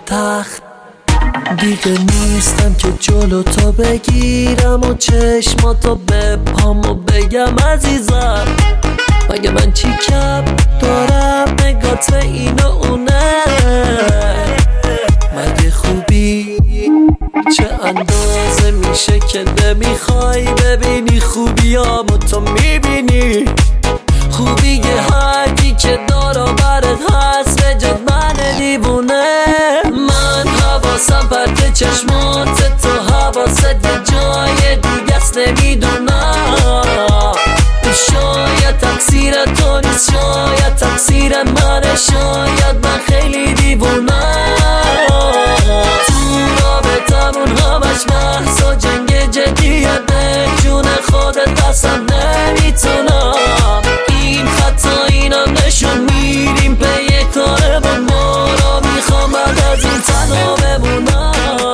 تخت دیگه نیستم که جلو تو بگیرم و چشماتو بپام و بگم عزیزم مگه من چی کم دارم نگات این و اونه مگه خوبی چه اندازه میشه که نمیخوای ببینی خوبیامو تو میبینی خوبی هرکی که دارا برات هست به جد من دیوونه من حواسم پرت چشمات تو حواست یه جای دیگه است نمیدونم شاید تقصیر تو نیست شاید تقصیر منه شاید من خیلی دیوونم تو رابطمون همش بحث و جنگ جدیه به جون خودت اصلا نمیتونم این خطا اینم نشون میریم به یه کارمون ما را میخوام بعد از این تنها بمونم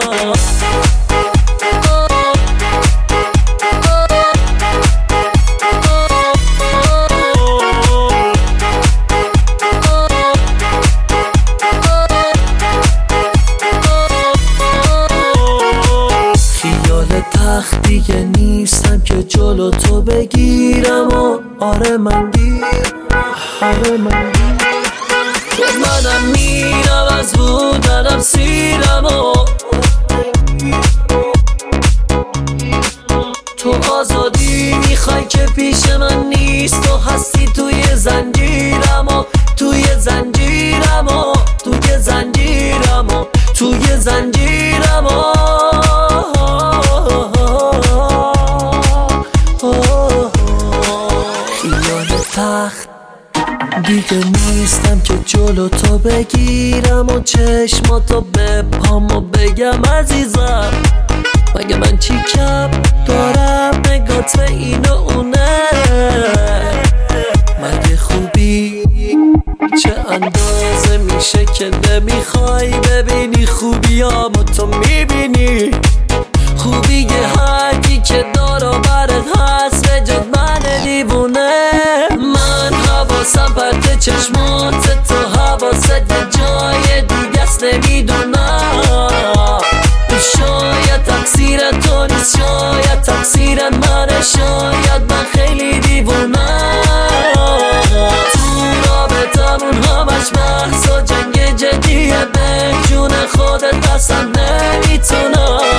تخت دیگه نیستم که جلو تو بگیرم و آره من منم میرم از بودنم سیرم و تو آزادی میخوای که پیش من نیست تو هستی توی زنجیرم و توی زنجیرم و توی زنجیرم و توی زنجیرم و تخت دیگه نیستم که جلو تو بگیرم و چشماتو بپام و بگم عزیزم مگه من چی کم دارم نگات این و اونه مگه خوبی چه اندازه میشه که نمیخوای ببینی خوبیامو تو میبینی خوبی هرکی که دارا برات هست به جد من دیوونه من حواسم پرت چشمات تو حواست یه جای دیگه است نمیدونم شاید تقصیر تو نیست شاید تقصیر منه شاید من خیلی دیوونم تو رابطمون همش بحث و جنگ جدیه به جون خودت اصلا نمیتونم